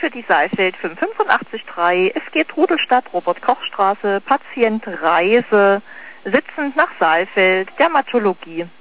für die Saalfeld 5883. Es geht Rudolstadt, Robert-Koch-Straße, Patient Reise, sitzend nach Saalfeld, Dermatologie.